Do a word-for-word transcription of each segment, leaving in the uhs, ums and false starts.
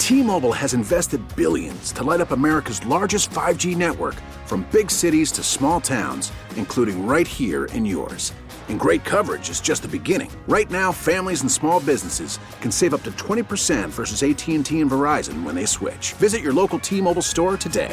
T-Mobile has invested billions to light up America's largest five G network, from big cities to small towns, including right here in yours. And great coverage is just the beginning. Right now, families and small businesses can save up to twenty percent versus A T and T and Verizon when they switch. Visit your local T-Mobile store today.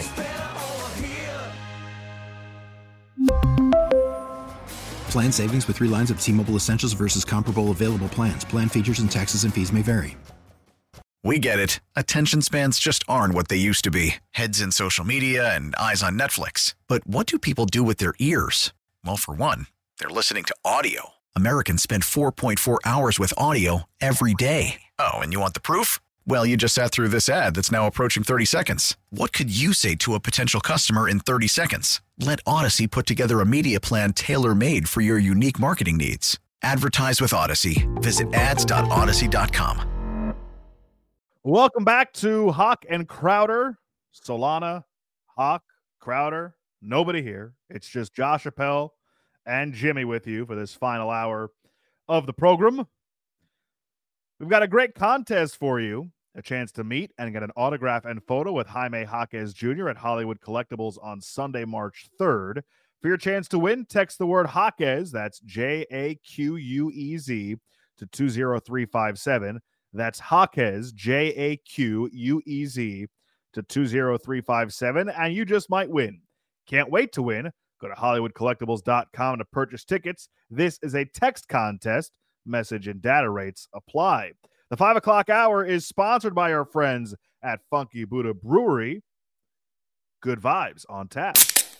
Plan savings with three lines of T-Mobile Essentials versus comparable available plans. Plan features and taxes and fees may vary. We get it. Attention spans just aren't what they used to be. Heads in social media and eyes on Netflix. But what do people do with their ears? Well, for one, they're listening to audio. Americans spend four point four hours with audio every day. Oh, and you want the proof? Well, you just sat through this ad that's now approaching thirty seconds. What could you say to a potential customer in thirty seconds? Let Odyssey put together a media plan tailor-made for your unique marketing needs. Advertise with Odyssey. Visit ads dot odyssey dot com. Welcome back to Hawk and Crowder. Solana, Hawk, Crowder, nobody here. It's just Josh Appel and Jimmy with you for this final hour of the program. We've got a great contest for you. A chance to meet and get an autograph and photo with Jaime Jaquez Junior at Hollywood Collectibles on Sunday, March third. For your chance to win, text the word Jaquez, that's J A Q U E Z, to two zero three five seven. That's Jaquez, J A Q U E Z, to two zero three five seven, and you just might win. Can't wait to win. Go to hollywood collectibles dot com to purchase tickets. This is a text contest. Message and data rates apply. The five o'clock hour is sponsored by our friends at Funky Buddha Brewery. Good vibes on tap.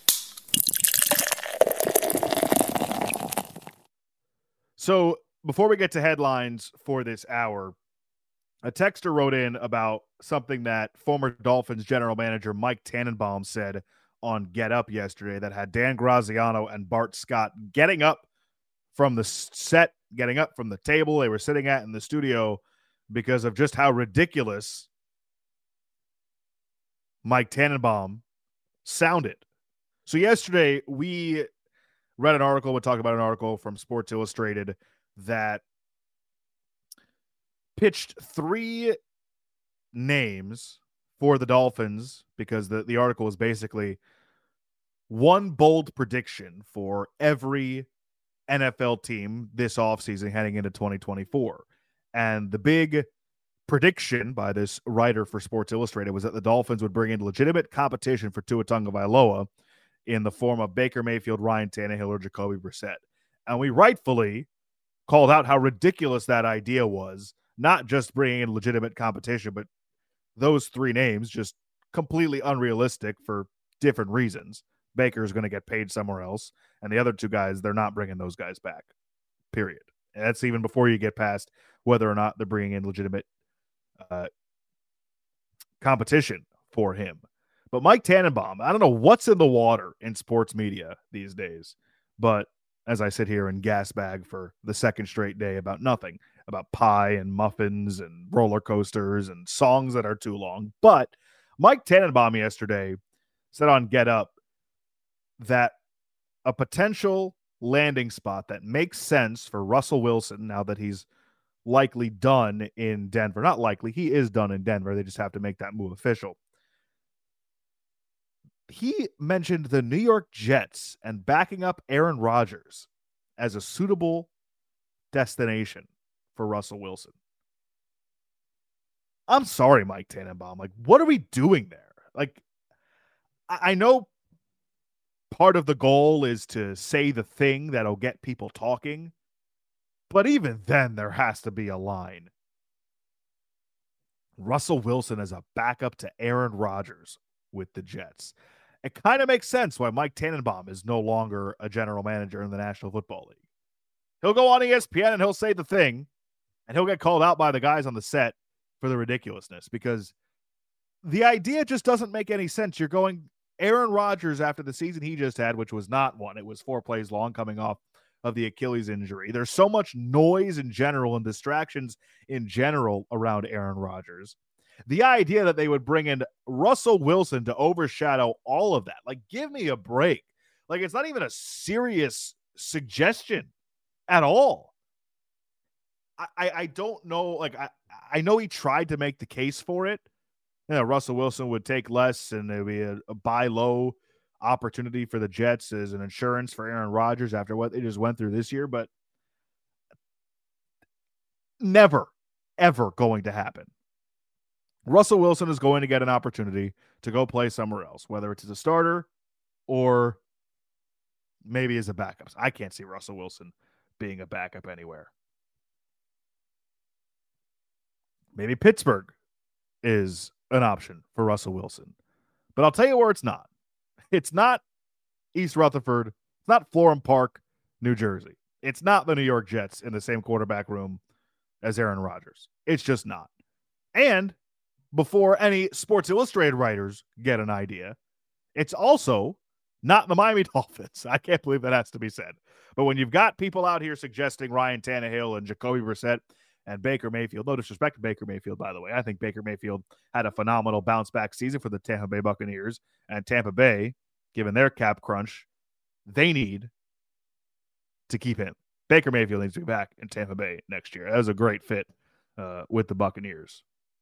So before we get to headlines for this hour, a texter wrote in about something that former Dolphins general manager Mike Tannenbaum said on Get Up yesterday that had Dan Graziano and Bart Scott getting up from the set, getting up from the table they were sitting at in the studio because of just how ridiculous Mike Tannenbaum sounded. So yesterday we read an article, we talked about an article from Sports Illustrated that pitched three names for the Dolphins because the, the article was basically one bold prediction for every N F L team this offseason heading into twenty twenty-four. And the big prediction by this writer for Sports Illustrated was that the Dolphins would bring in legitimate competition for Tua Tagovailoa in the form of Baker Mayfield, Ryan Tannehill, or Jacoby Brissett. And we rightfully called out how ridiculous that idea was, not just bringing in legitimate competition, but those three names just completely unrealistic for different reasons. Baker is going to get paid somewhere else, and the other two guys, they're not bringing those guys back, period. And that's even before you get past whether or not they're bringing in legitimate uh, competition for him. But Mike Tannenbaum, I don't know what's in the water in sports media these days, but as I sit here and gas bag for the second straight day about nothing, about pie and muffins and roller coasters and songs that are too long. But Mike Tannenbaum yesterday said on Get Up that a potential landing spot that makes sense for Russell Wilson now that he's likely done in Denver. Not likely, he is done in Denver. They just have to make that move official. He mentioned the New York Jets and backing up Aaron Rodgers as a suitable destination for Russell Wilson. I'm sorry, Mike Tannenbaum. Like, what are we doing there? Like, I, I know part of the goal is to say the thing that'll get people talking, but even then, there has to be a line. Russell Wilson as a backup to Aaron Rodgers with the Jets. It kind of makes sense why Mike Tannenbaum is no longer a general manager in the National Football League. He'll go on E S P N and he'll say the thing, and he'll get called out by the guys on the set for the ridiculousness, because the idea just doesn't make any sense. You're going Aaron Rodgers after the season he just had, which was not one. It was four plays long coming off of the Achilles injury. There's so much noise in general and distractions in general around Aaron Rodgers. The idea that they would bring in Russell Wilson to overshadow all of that, like, give me a break. Like, it's not even a serious suggestion at all. I, I, I don't know. Like, I, I know he tried to make the case for it you know, Russell Wilson would take less and it would be a, a buy low opportunity for the Jets as an insurance for Aaron Rodgers after what they just went through this year, but never, ever going to happen. Russell Wilson is going to get an opportunity to go play somewhere else, whether it's as a starter or maybe as a backup. I can't see Russell Wilson being a backup anywhere. Maybe Pittsburgh is an option for Russell Wilson. But I'll tell you where it's not. It's not East Rutherford. It's not Florham Park, New Jersey. It's not the New York Jets in the same quarterback room as Aaron Rodgers. It's just not. And before any Sports Illustrated writers get an idea, it's also not the Miami Dolphins. I can't believe that has to be said. But when you've got people out here suggesting Ryan Tannehill and Jacoby Brissett and Baker Mayfield, no disrespect to Baker Mayfield, by the way. I think Baker Mayfield had a phenomenal bounce-back season for the Tampa Bay Buccaneers. And Tampa Bay, given their cap crunch, they need to keep him. Baker Mayfield needs to be back in Tampa Bay next year. That was a great fit uh, with the Buccaneers.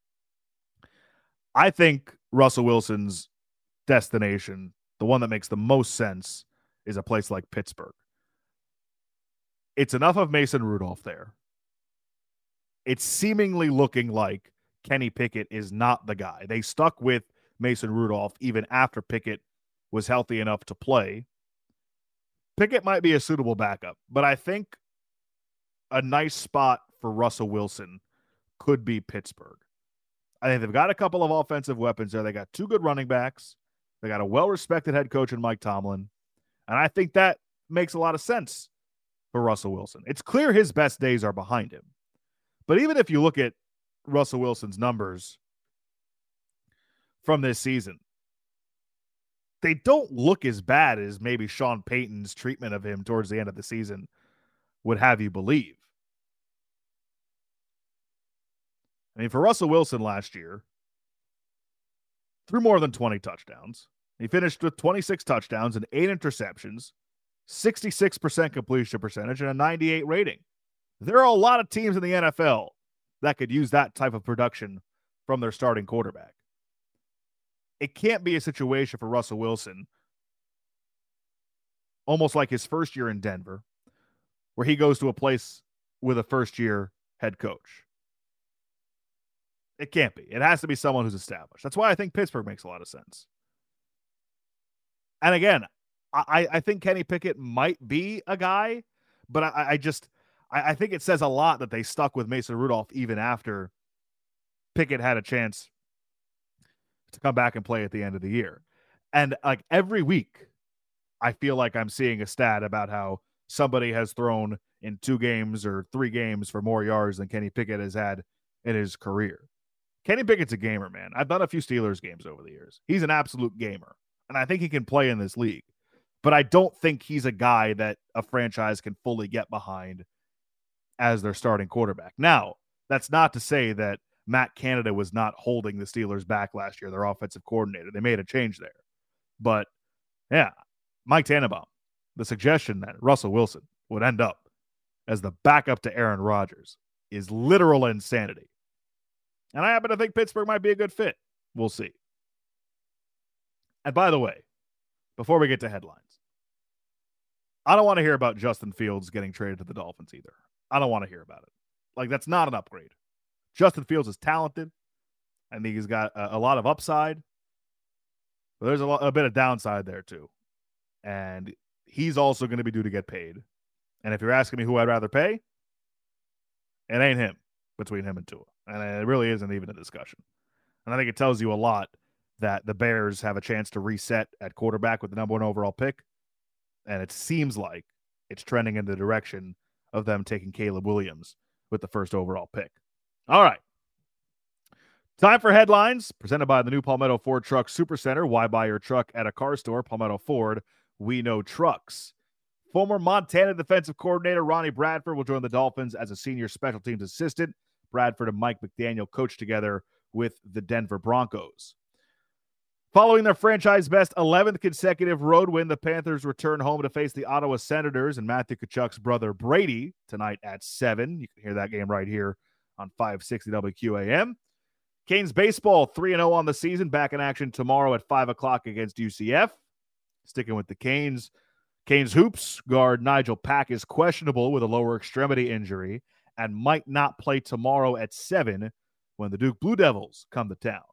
I think Russell Wilson's destination, the one that makes the most sense, is a place like Pittsburgh. It's enough of Mason Rudolph there. It's seemingly looking like Kenny Pickett is not the guy. They stuck with Mason Rudolph even after Pickett was healthy enough to play. Pickett might be a suitable backup, but I think a nice spot for Russell Wilson could be Pittsburgh. I think they've got a couple of offensive weapons there. They got two good running backs. They got a well-respected head coach in Mike Tomlin. And I think that makes a lot of sense for Russell Wilson. It's clear his best days are behind him. But even if you look at Russell Wilson's numbers from this season, they don't look as bad as maybe Sean Payton's treatment of him towards the end of the season would have you believe. I mean, for Russell Wilson last year, threw more than twenty touchdowns. He finished with twenty-six touchdowns and eight interceptions, sixty-six percent completion percentage, and a ninety-eight rating. There are a lot of teams in the N F L that could use that type of production from their starting quarterback. It can't be a situation for Russell Wilson, almost like his first year in Denver, where he goes to a place with a first-year head coach. It can't be. It has to be someone who's established. That's why I think Pittsburgh makes a lot of sense. And again, I, I think Kenny Pickett might be a guy, but I, I just I, I think it says a lot that they stuck with Mason Rudolph even after Pickett had a chance to come back and play at the end of the year. And like every week, I feel like I'm seeing a stat about how somebody has thrown in two games or three games for more yards than Kenny Pickett has had in his career. Kenny Pickett's a gamer, man. I've done a few Steelers games over the years. He's an absolute gamer, and I think he can play in this league. But I don't think he's a guy that a franchise can fully get behind as their starting quarterback. Now, that's not to say that Matt Canada was not holding the Steelers back last year, their offensive coordinator. They made a change there. But, yeah, Mike Tannenbaum, the suggestion that Russell Wilson would end up as the backup to Aaron Rodgers is literal insanity. And I happen to think Pittsburgh might be a good fit. We'll see. And by the way, before we get to headlines, I don't want to hear about Justin Fields getting traded to the Dolphins either. I don't want to hear about it. Like, that's not an upgrade. Justin Fields is talented. I think he's got a, a lot of upside. But there's a, lo- a bit of downside there, too. And he's also going to be due to get paid. And if you're asking me who I'd rather pay, it ain't him between him and Tua. And it really isn't even a discussion. And I think it tells you a lot that the Bears have a chance to reset at quarterback with the number one overall pick. And it seems like it's trending in the direction of them taking Caleb Williams with the first overall pick. All right. Time for headlines presented by the new Palmetto Ford Truck Supercenter. Why buy your truck at a car store? Palmetto Ford. We know trucks. Former Montana defensive coordinator Ronnie Bradford will join the Dolphins as a senior special teams assistant. Bradford and Mike McDaniel coached together with the Denver Broncos. Following their franchise best eleventh consecutive road win, the Panthers return home to face the Ottawa Senators and Matthew Tkachuk's brother Brady tonight at seven. You can hear that game right here on five sixty W Q A M. Canes baseball three and oh on the season, back in action tomorrow at five o'clock against U C F. Sticking with the Canes, Canes hoops guard Nigel Pack is questionable with a lower extremity injury and might not play tomorrow at seven when the Duke Blue Devils come to town.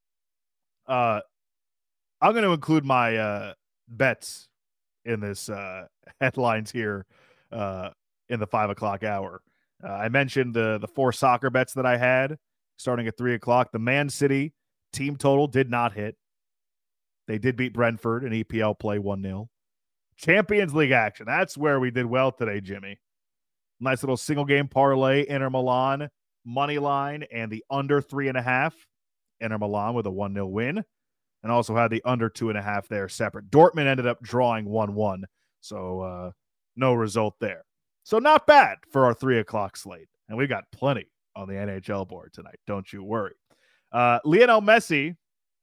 Uh, I'm going to include my uh, bets in this uh, headlines here uh, in the five o'clock hour. Uh, I mentioned the the four soccer bets that I had starting at three o'clock. The Man City team total did not hit. They did beat Brentford in E P L play one nil. Champions League action. That's where we did well today, Jimmy. Nice little single game parlay. Inter Milan money line and the under three and a half. Inter Milan with a one nil win. And also had the under two and a half there separate. Dortmund ended up drawing one one. So uh, no result there. So not bad for our three o'clock slate. And we've got plenty on the N H L board tonight. Don't you worry. Uh, Lionel Messi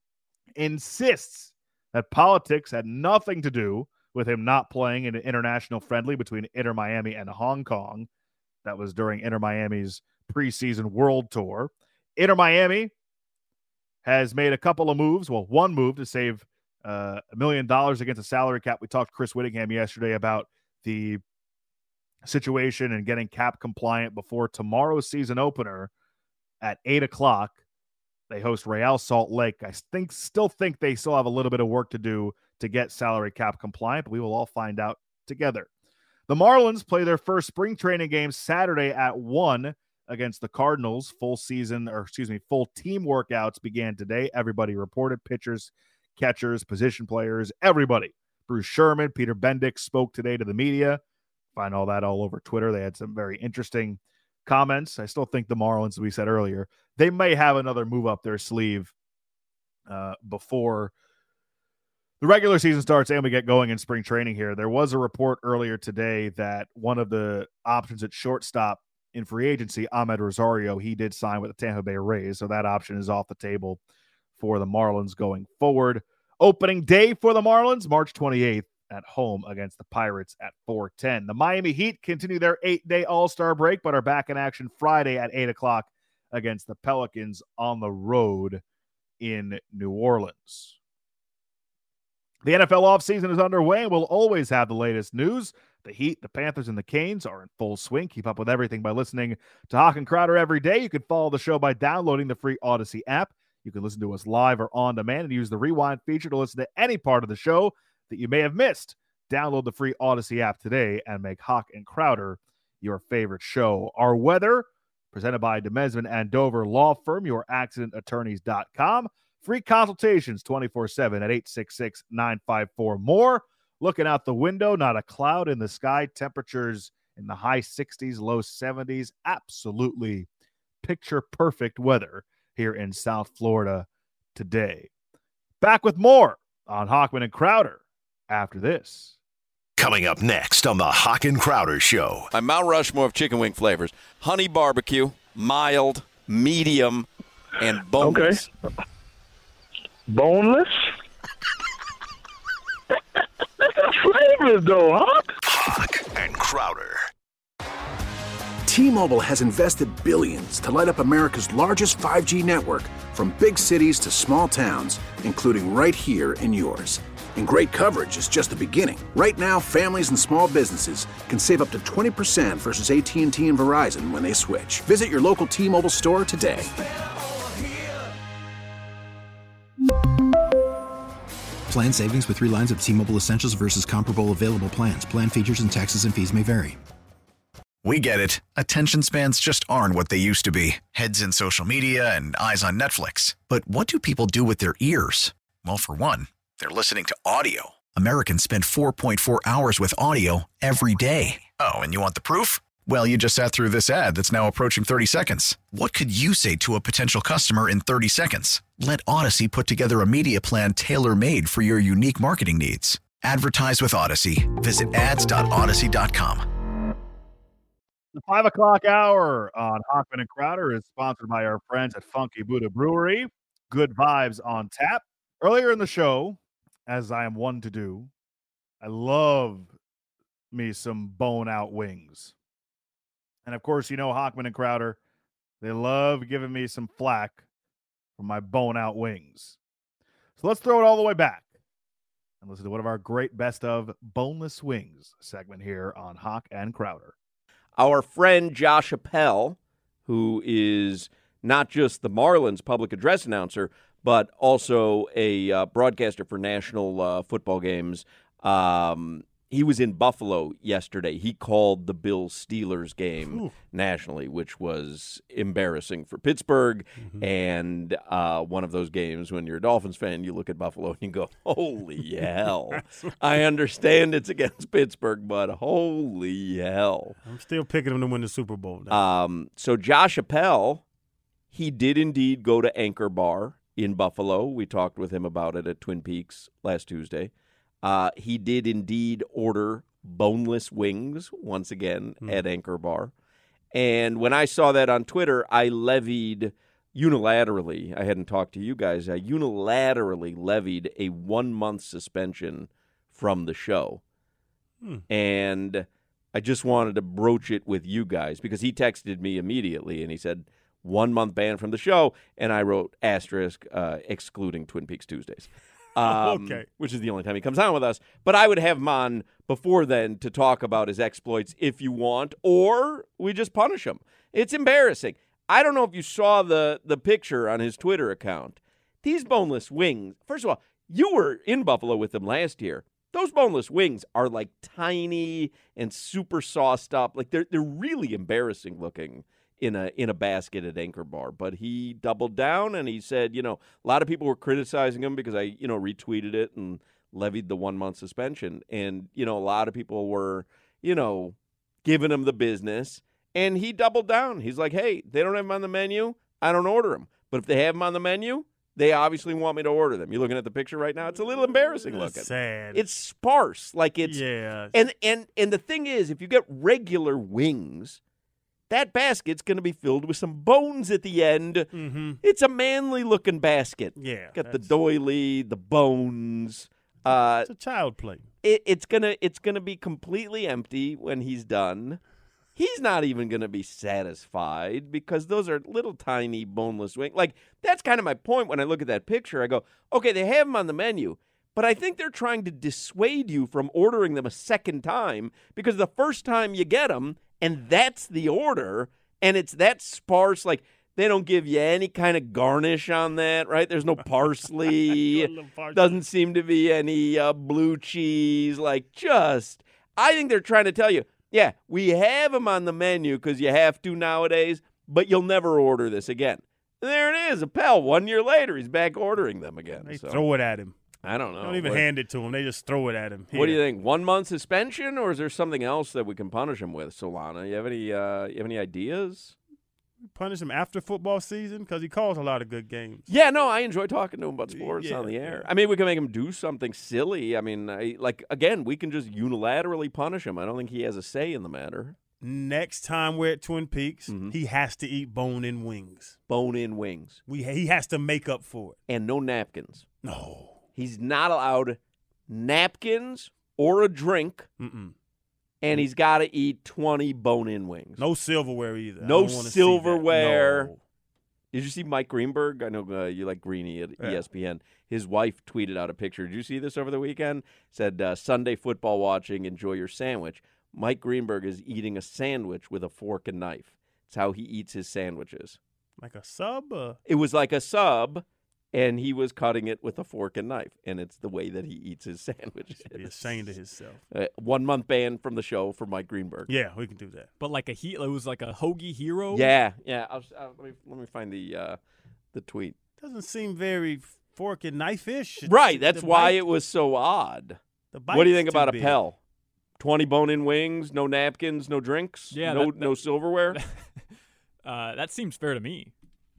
insists that politics had nothing to do with him not playing in an international friendly between Inter Miami and Hong Kong. That was during Inter Miami's preseason world tour. Inter Miami has made a couple of moves. Well, one move to save uh, a million dollars against a salary cap. We talked to Chris Whittingham yesterday about the situation and getting cap compliant before tomorrow's season opener at eight o'clock. They host Real Salt Lake. I think, still think they still have a little bit of work to do to get salary cap compliant, but we will all find out together. The Marlins play their first spring training game Saturday at one against the Cardinals. Full season, or excuse me, full team workouts began today. Everybody reported, pitchers, catchers, position players, everybody. Bruce Sherman, Peter Bendick spoke today to the media. Find all that all over Twitter. They had some very interesting comments. I still think the Marlins, as we said earlier, they may have another move up their sleeve uh, before the regular season starts and we get going in spring training here. There was a report earlier today that one of the options at shortstop in free agency, Ahmed Rosario, he did sign with the Tampa Bay Rays, so that option is off the table for the Marlins going forward. Opening day for the Marlins, March twenty-eighth at home against the Pirates at four ten. The Miami Heat continue their eight-day All-Star break, but are back in action Friday at eight o'clock against the Pelicans on the road in New Orleans. The N F L offseason is underway, and we'll always have the latest news. The Heat, the Panthers, and the Canes are in full swing. Keep up with everything by listening to Hawk and Crowder every day. You can follow the show by downloading the free Odyssey app. You can listen to us live or on demand and use the rewind feature to listen to any part of the show that you may have missed. Download the free Odyssey app today and make Hawk and Crowder your favorite show. Our weather, presented by Demesman and Dover Law Firm, your accident attorneys dot com. Free consultations twenty-four seven at eight six six, nine five four, more. Looking out the window, not a cloud in the sky. Temperatures in the high sixties, low seventies. Absolutely picture-perfect weather here in South Florida today. Back with more on Hawkman and Crowder after this. Coming up next on the Hawk and Crowder Show. My Mount Rushmore of chicken wing flavors. Honey barbecue, mild, medium, and boneless. Okay. Boneless? That's the flavors, though, huh? Hawk and Crowder. T-Mobile has invested billions to light up America's largest five G network, from big cities to small towns, including right here in yours. And great coverage is just the beginning. Right now, families and small businesses can save up to twenty percent versus A T and T and Verizon when they switch. Visit your local T-Mobile store today. Plan savings with three lines of T-Mobile Essentials versus comparable available plans. Plan features and taxes and fees may vary. We get it. Attention spans just aren't what they used to be. Heads in social media and eyes on Netflix. But what do people do with their ears? Well, for one, they're listening to audio. Americans spend four point four hours with audio every day. Oh, and you want the proof? Well, you just sat through this ad that's now approaching thirty seconds. What could you say to a potential customer in thirty seconds? Let Odyssey put together a media plan tailor-made for your unique marketing needs. Advertise with Odyssey. Visit ads dot odyssey dot com. The five o'clock hour on Hawkman and Crowder is sponsored by our friends at Funky Buddha Brewery. Good vibes on tap. Earlier in the show, as I am one to do, I love me some bone out wings. And of course, you know, Hawkman and Crowder, they love giving me some flack for my bone out wings. So let's throw it all the way back and listen to one of our great best of boneless wings segment here on Hawk and Crowder. Our friend Josh Appel, who is not just the Marlins public address announcer, but also a uh, broadcaster for national uh, football games. Um, he was in Buffalo yesterday. He called the Bills-Steelers game Ooh. nationally, which was embarrassing for Pittsburgh. Mm-hmm. And uh, one of those games when you're a Dolphins fan, you look at Buffalo and you go, holy hell. I understand it's against Pittsburgh, but holy hell. I'm still picking them to win the Super Bowl now. Um, so Josh Appel, he did indeed go to Anchor Bar in Buffalo. We talked with him about it at Twin Peaks last Tuesday. Uh, he did indeed order boneless wings once again mm. at Anchor Bar. And when I saw that on Twitter, I levied unilaterally, I hadn't talked to you guys, I unilaterally levied a one-month suspension from the show. Mm. And I just wanted to broach it with you guys because he texted me immediately and he said, one-month ban from the show, and I wrote asterisk, uh, excluding Twin Peaks Tuesdays. Um, okay. Which is the only time he comes on with us. But I would have him on before then to talk about his exploits if you want, or we just punish him. It's embarrassing. I don't know if you saw the, the picture on his Twitter account. These boneless wings, first of all, you were in Buffalo with them last year. Those boneless wings are like tiny and super sauced up. Like they're they're really embarrassing looking in a in a basket at Anchor Bar. But he doubled down and he said, you know, a lot of people were criticizing him because I, you know, retweeted it and levied the one-month suspension. And, you know, a lot of people were, you know, giving him the business. And he doubled down. He's like, hey, they don't have them on the menu. I don't order them. But if they have them on the menu, they obviously want me to order them. You're looking at the picture right now. It's a little embarrassing That's looking. Sad. It's sparse. Like it's yeah. And and and the thing is, if you get regular wings, that basket's going to be filled with some bones at the end. Mm-hmm. It's a manly-looking basket. Yeah. Got the doily, the bones. Uh, it's a child play. It, it's gonna it's gonna be completely empty when he's done. He's not even going to be satisfied because those are little tiny boneless wings. Like, that's kind of my point when I look at that picture. I go, okay, they have them on the menu, but I think they're trying to dissuade you from ordering them a second time because the first time you get them, and that's the order, and it's that sparse, like, they don't give you any kind of garnish on that, right? There's no parsley. parsley. Doesn't seem to be any uh, blue cheese. Like, just, I think they're trying to tell you, yeah, we have them on the menu because you have to nowadays, but you'll never order this again. And there it is, Appel. One year later, he's back ordering them again. They so. throw it at him. I don't know. They don't even what, hand it to him. They just throw it at him. Here. What do you think? One month suspension, or is there something else that we can punish him with, Solana? You have any? Uh, you have any ideas? Punish him after football season because he calls a lot of good games. Yeah, no, I enjoy talking to him about sports yeah, on the air. Yeah. I mean, we can make him do something silly. I mean, I, like, again, we can just unilaterally punish him. I don't think he has a say in the matter. Next time we're at Twin Peaks, mm-hmm. he has to eat bone-in wings. Bone-in wings. We He has to make up for it. And no napkins. No. He's not allowed napkins or a drink. Mm-mm. And he's got to eat twenty bone-in wings. No silverware either. No silverware. No. Did you see Mike Greenberg? I know uh, you like Greeny at yeah. E S P N. His wife tweeted out a picture. Did you see this over the weekend? Said, uh, Sunday football watching, enjoy your sandwich. Mike Greenberg is eating a sandwich with a fork and knife. It's how he eats his sandwiches. Like a sub? Uh... It was like a sub. And he was cutting it with a fork and knife, and it's the way that he eats his sandwiches. Be ashamed of himself. Uh, one month ban from the show for Mike Greenberg. Yeah, we can do that. But like a he, it was like a hoagie hero. Yeah, yeah. I'll, I'll, let me let me find the uh, the tweet. Doesn't seem very fork and knife-ish. Right. That's why bite, it was so odd. The what do you think about Appel? Twenty bone-in wings, no napkins, no drinks, yeah, no that, that, no silverware. uh, that seems fair to me.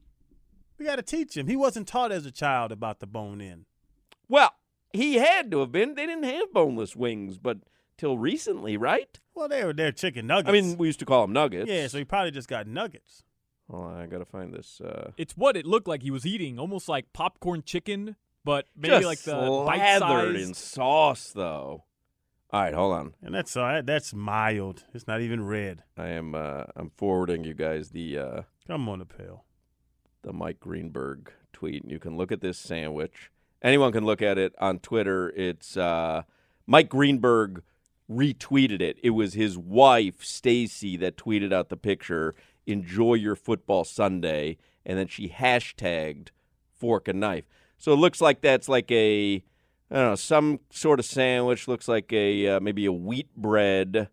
We got to teach him. He wasn't taught as a child about the bone-in. Well, he had to have been. They didn't have boneless wings, but till recently, right? Well, they were their chicken nuggets. I mean, we used to call them nuggets. Yeah, so he probably just got nuggets. Well, I got to find this. Uh... It's what it looked like he was eating, almost like popcorn chicken, but maybe just like the slathered bite-sized. in sauce, though. All right, hold on. And that's uh, that's mild. It's not even red. I am. Uh, I'm forwarding you guys the. Uh... Come on, Appel. The Mike Greenberg tweet. You can look at this sandwich. Anyone can look at it on Twitter. It's uh, Mike Greenberg retweeted it. It was his wife, Stacy, that tweeted out the picture, enjoy your football Sunday, and then she hashtagged fork and knife. So it looks like that's like a, I don't know, some sort of sandwich. Looks like a uh, maybe a wheat bread,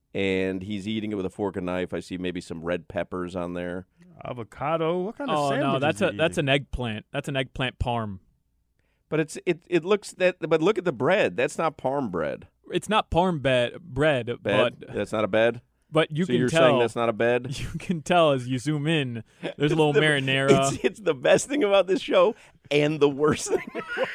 and he's eating it with a fork and knife. I see maybe some red peppers on there. Avocado. What kind of Oh sandwich no, is that's he a that's eating? an eggplant. That's an eggplant parm. But it's it it looks that. But look at the bread. That's not parm bread. It's not parm bed, bread, Bed. but That's not a bed. but you so can you're tell. saying that's not a bed? You can tell as you zoom in. There's a little the, marinara. It's, it's the best thing about this show, and the worst thing.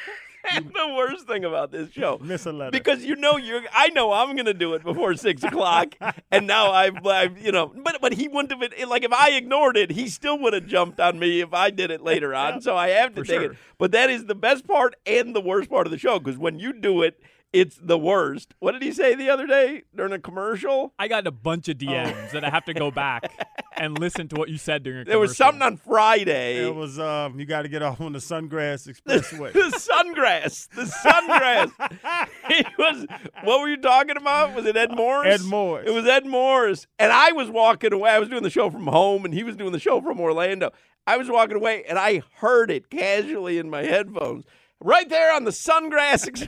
And the worst thing about this show, Miss a letter. because you know you're. I know I'm going to do it before six o'clock, and now I've, I've, you know. But but he wouldn't have been like if I ignored it, he still would have jumped on me if I did it later on. Yeah, so I have to for take sure. it. But that is the best part and the worst part of the show because when you do it, it's the worst. What did he say the other day during a commercial? I got a bunch of D Ms Oh. that I have to go back and listen to what you said during a There was commercial. something on Friday. It was um. You got to get off on the Sungrass Expressway. The sungrass. The sungrass. It was, what were you talking about? Was it Ed Morris? Ed Morris. It was Ed Morris. And I was walking away. I was doing the show from home, and he was doing the show from Orlando. I was walking away, and I heard it casually in my headphones. Right there on the Sungrass Ex-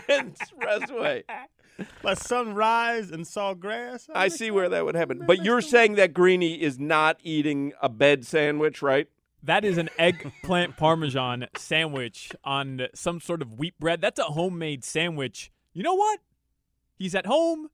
Expressway. Like sunrise and saw grass. I see where that would happen. But you're saying that Greeny is not eating a bed sandwich, right? That is an eggplant parmesan sandwich on some sort of wheat bread. That's a homemade sandwich. You know what? He's at home.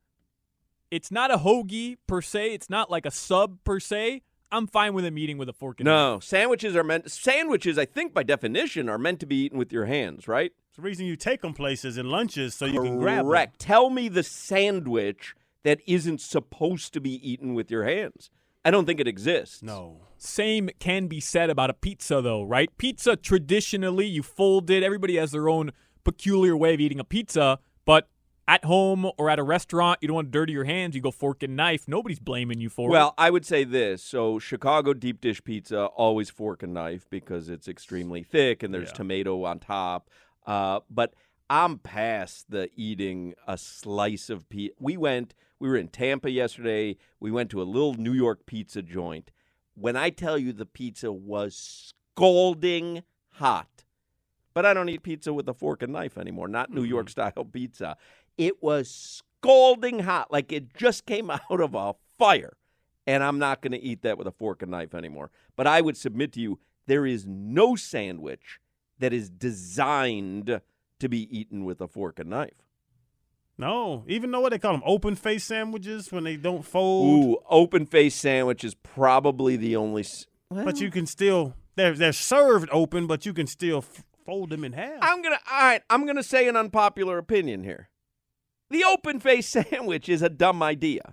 It's not a hoagie per se. It's not like a sub per se. I'm fine with him eating with a fork and knife. No, sandwiches are meant. Sandwiches, I think, by definition, are meant to be eaten with your hands, right? It's the reason you take them places and lunches so you can grab them. Correct. Tell me the sandwich that isn't supposed to be eaten with your hands. I don't think it exists. No. Same can be said about a pizza, though, right? Pizza, traditionally, you fold it. Everybody has their own peculiar way of eating a pizza, but at home or at a restaurant, you don't want to dirty your hands. You go fork and knife. Nobody's blaming you for Well, it. I would say this. So Chicago deep dish pizza, always fork and knife because it's extremely thick and there's Yeah. tomato on top. Uh, but I'm past the eating a slice of pizza. We went, we were in Tampa yesterday. We went to a little New York pizza joint. When I tell you the pizza was scalding hot, but I don't eat pizza with a fork and knife anymore, not New York style pizza. It was scalding hot, like it just came out of a fire. And I'm not going to eat that with a fork and knife anymore. But I would submit to you, there is no sandwich that is designed to be eaten with a fork and knife. No. Even know what they call them? Open face sandwiches when they don't fold. Ooh, open face sandwich is probably the only. s- But you can still, they're, they're served open, but you can still f- fold them in half. I'm gonna. All right, I'm gonna say an unpopular opinion here. The open face sandwich is a dumb idea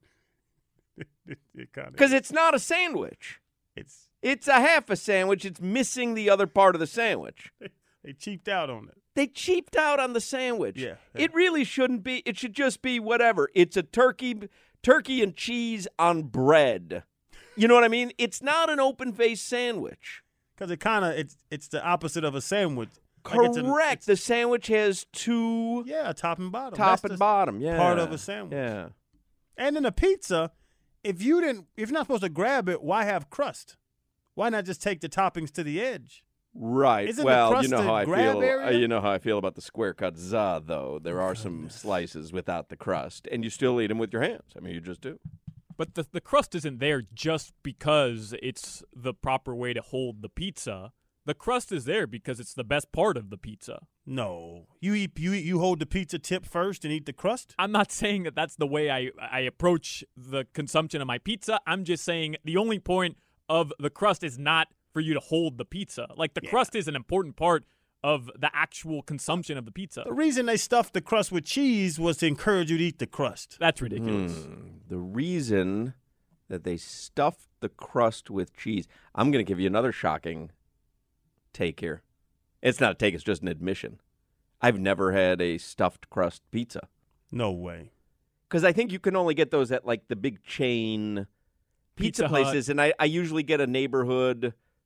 it kinda, because it's not a sandwich. it's It's a half a sandwich. It's missing the other part of the sandwich. they cheaped out on it. They cheaped out on the sandwich. Yeah, yeah. It really shouldn't be. It should just be whatever. It's a turkey, turkey and cheese on bread. You know what I mean? It's not an open face sandwich. Because it kind of, it's it's the opposite of a sandwich. Like Correct. it's a- the sandwich has two Yeah, top and bottom. top That's and the bottom. Yeah, part of a sandwich. Yeah. And in a pizza, if you didn't, if you're not supposed to grab it, why have crust? Why not just take the toppings to the edge? Right. Isn't the well, you crust know the how I grab feel. area? Uh, you know how I feel about the square cut za, though. There are some slices without the crust, and you still eat them with your hands. I mean, you just do. But the, the crust isn't there just because it's the proper way to hold the pizza. The crust is there because it's the best part of the pizza. No, you eat you eat, you hold the pizza tip first and eat the crust. I'm not saying that that's the way I, I approach the consumption of my pizza. I'm just saying the only point of the crust is not for you to hold the pizza. Like, the Yeah. crust is an important part of the actual consumption of the pizza. The reason they stuffed the crust with cheese was to encourage you to eat the crust. That's ridiculous. Hmm. The reason that they stuffed the crust with cheese. I'm going to give you another shocking take here. It's not a take, it's just an admission. I've never had a stuffed crust pizza. No way. Because I think you can only get those at, like, the big chain pizza, Pizza Hut. places, and I, I usually get a neighborhood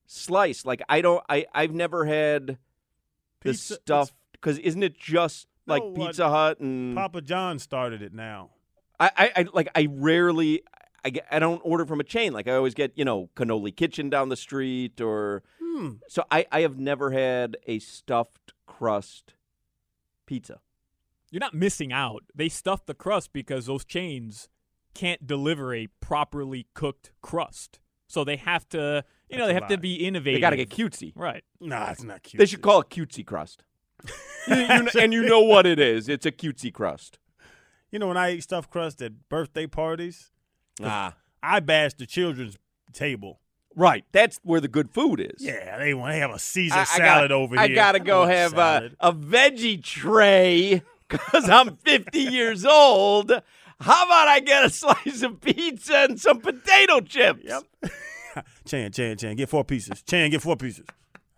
slice. Like I don't, I I've never had the Pizza- stuff because isn't it just like No, what- Pizza Hut and Papa John started it now. I, I, I like I rarely I get, I don't order from a chain. Like I always get you know Cannoli Kitchen down the street or Hmm. so I I have never had a stuffed crust pizza. You're not missing out. They stuff the crust because those chains can't deliver a properly cooked crust. So they have to, you know, That's they a have to lie. be innovative. They got to get cutesy. Right. Nah, it's not cute. They should call it cutesy crust. You- you- and you know what it is. It's a cutesy crust. You know, when I eat stuffed crust at birthday parties, Ah. I bash the children's table. Right. That's where the good food is. Yeah, they want to have a Caesar I- I salad gotta, over I here. gotta I go want have a, salad. a veggie tray because I'm fifty years old. How about I get a slice of pizza and some potato chips? Yep. Chan, Chan, Chan, get four pieces. Chan, get four pieces.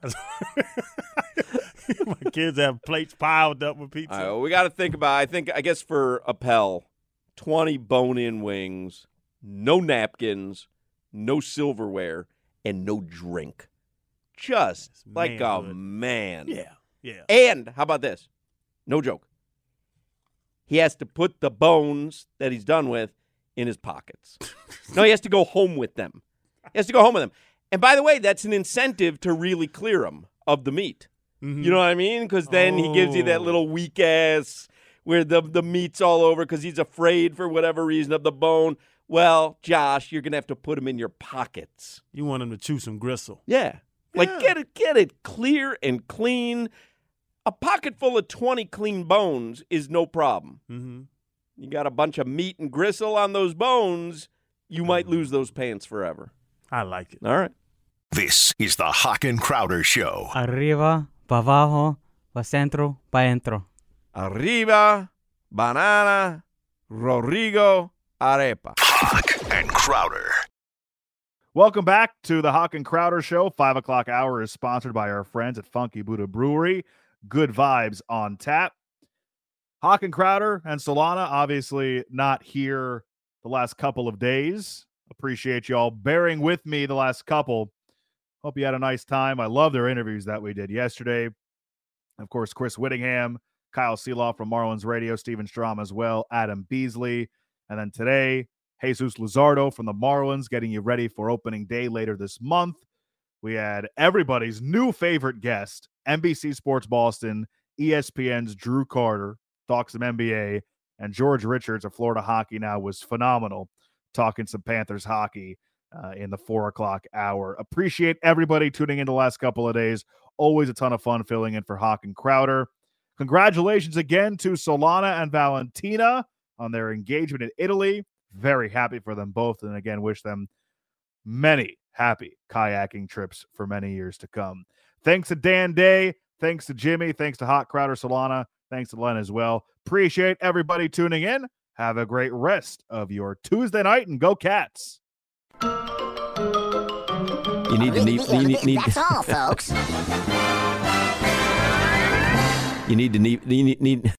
My kids have plates piled up with pizza. All right, well, we got to think about, I think, I guess for Appel, twenty bone-in wings, no napkins, no silverware, and no drink. Just That's like a manhood. man. Yeah, yeah. And how about this? No joke. He has to put the bones that he's done with in his pockets. No, he has to go home with them. He has to go home with them. And by the way, that's an incentive to really clear them of the meat. Mhm. You know what I mean? Because then he gives you that Oh. little weak ass where the, the meat's all over because he's afraid for whatever reason of the bone. Well, Josh, you're going to have to put them in your pockets. You want them to chew some gristle. Yeah. Like, Yeah. get it, get it clear and clean. A pocket full of twenty clean bones is no problem. Mm-hmm. You got a bunch of meat and gristle on those bones, you might lose those pants forever. I like it. All right. This is the Hawk and Crowder Show. Arriba, pa abajo, pa centro, pa entro. Arriba, banana, Rodrigo, arepa. Hawk and Crowder. Welcome back to the Hawk and Crowder Show. Five o'clock hour is sponsored by our friends at Funky Buddha Brewery. Good vibes on tap. Hawk and Crowder and Solana, obviously not here the last couple of days. Appreciate y'all bearing with me the last couple. Hope you had a nice time. I love their interviews that we did yesterday. Of course, Chris Whittingham, Kyle Seeloff from Marlins Radio, Steven Strom as well, Adam Beasley. And then today, Jesus Luzardo from the Marlins getting you ready for opening day later this month. We had everybody's new favorite guest, N B C Sports Boston, E S P N's Drew Carter, talk some N B A, and George Richards of Florida Hockey Now was phenomenal, talking some Panthers hockey uh, in the four o'clock hour. Appreciate everybody tuning in the last couple of days. Always a ton of fun filling in for Hawk and Crowder. Congratulations again to Solana and Valentina on their engagement in Italy. Very happy for them both, and again, wish them many happy kayaking trips for many years to come. Thanks to Dan Day. Thanks to Jimmy. Thanks to Hot Crowder Solana. Thanks to Len as well. Appreciate everybody tuning in. Have a great rest of your Tuesday night, and go Cats. You need to need, you need, need That's all, folks. You need to need you need, need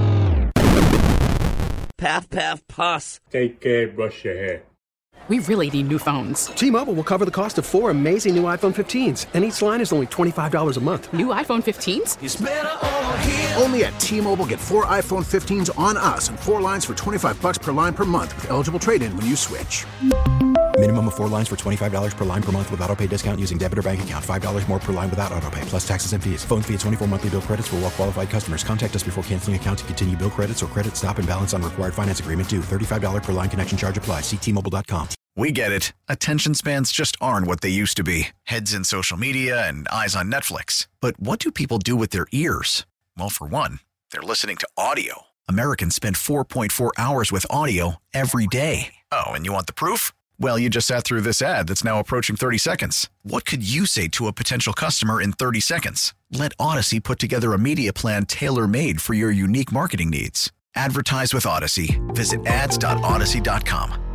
Path Path Puss. Take care, brush your hair. We really need new phones. T-Mobile will cover the cost of four amazing new iPhone fifteens, and each line is only twenty-five dollars a month. New iPhone fifteens? It's better over here. Only at T-Mobile, get four iPhone fifteens on us and four lines for twenty-five bucks per line per month with eligible trade-in when you switch. Minimum of four lines for twenty-five dollars per line per month with autopay discount using debit or bank account. five dollars more per line without autopay, plus taxes and fees. Phone fee at twenty-four monthly bill credits for well-qualified customers. Contact us before canceling account to continue bill credits or credit stop and balance on required finance agreement due. thirty-five dollars per line connection charge applies. See T Mobile dot com. We get it. Attention spans just aren't what they used to be. Heads in social media and eyes on Netflix. But what do people do with their ears? Well, for one, they're listening to audio. Americans spend four point four hours with audio every day. Oh, and you want the proof? Well, you just sat through this ad that's now approaching thirty seconds. What could you say to a potential customer in thirty seconds? Let Odyssey put together a media plan tailor-made for your unique marketing needs. Advertise with Odyssey. Visit ads dot odyssey dot com.